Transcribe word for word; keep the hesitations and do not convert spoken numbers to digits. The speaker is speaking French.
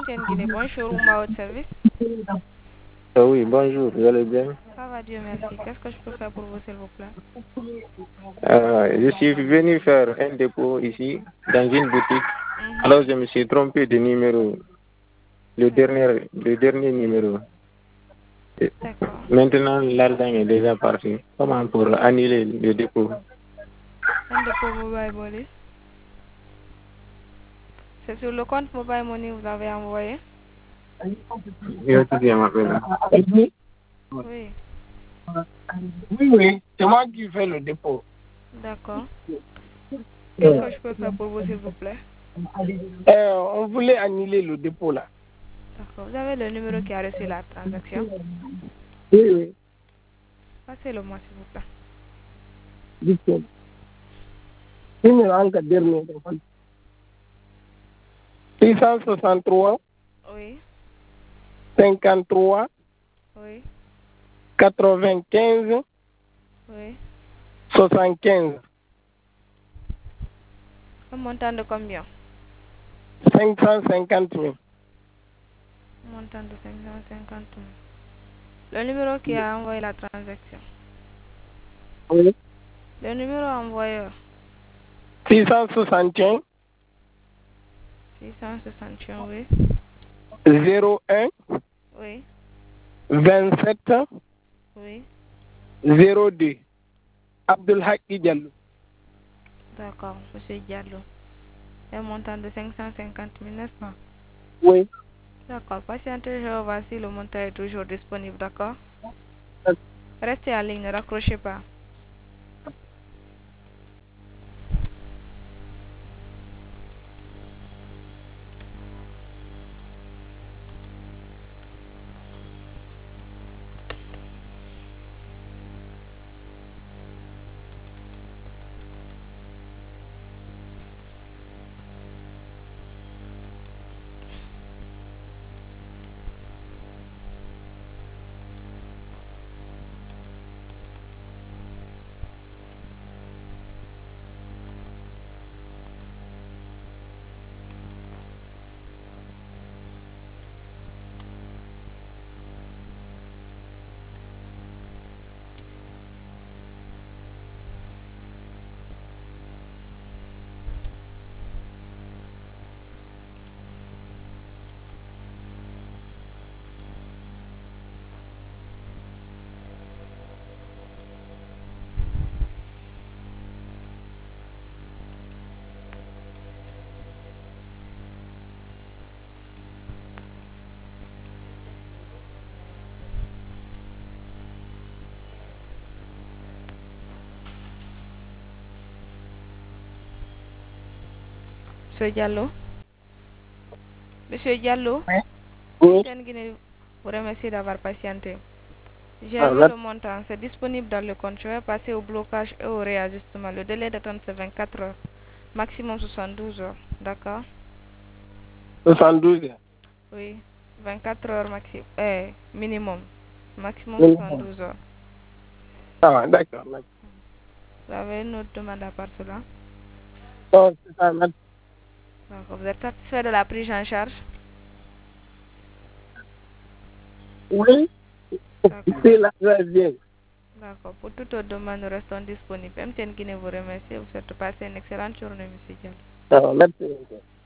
M T N Guinée, bonjour, ou ma haute service. Ah oui, bonjour, vous allez bien? Ça va, Dieu merci. Qu'est-ce que je peux faire pour vous, s'il vous plaît? Euh, je suis venu faire un dépôt ici, dans une boutique. Mhm. Alors, je me suis trompé de numéro, le dernier, le dernier numéro. D'accord. Maintenant, l'argent est déjà parti. Comment pour annuler le dépôt? Un dépôt mobile money. C'est sur le compte mobile money que vous avez envoyé? Je te dis, m'appelle. Oui, Oui. oui, c'est moi qui fais le dépôt. D'accord. Qu'est-ce que je peux faire pour vous, s'il vous plaît? Euh, on voulait annuler le dépôt là. D'accord. Vous avez le numéro qui a reçu la transaction? Oui, oui. Passez-le-moi, s'il vous plaît. Dites-moi. Numéro encore dernier. six cent soixante-trois, Oui. cinquante-trois, Oui. quatre-vingt-quinze, Oui. soixante-quinze. Un montant de combien? cinq cent cinquante mille. Un montant de cinq cent cinquante mille. Le numéro qui a envoyé la transaction. Oui. Le numéro envoyé. six cent soixante et un, six cent soixante et un, oui. zéro un, Oui. vingt-sept, Oui. zéro deux. Abdelhaki Diallo. D'accord, monsieur Diallo. Un montant de cinq cent cinquante mille, n'est-ce pas? Oui. D'accord, patientez, je vois si le montant est toujours disponible, d'accord? Restez en ligne, ne raccrochez pas. Monsieur Diallo? Monsieur Diallo? Oui. M T N Guinée vous remercie d'avoir patienté. J'ai Ah, vu merci. le montant, c'est disponible dans le compte. Je vais passer au blocage et au réajustement. Le délai d'attente c'est vingt-quatre heures, maximum soixante-douze heures, d'accord? soixante-douze. Oui, vingt-quatre heures maxi eh, minimum, maximum Oui. soixante-douze heures. Ça va, d'accord. D'accord. Vous avez une autre demande à part cela? Non, c'est ça, merci. D'accord. Vous êtes satisfait de la prise en charge? Oui, D'accord. c'est la troisième. D'accord. Pour toute autre demande, nous restons disponibles. M T N Guinée vous remercie. Vous souhaite passer une excellente journée, monsieur Diallo. Ça va, merci.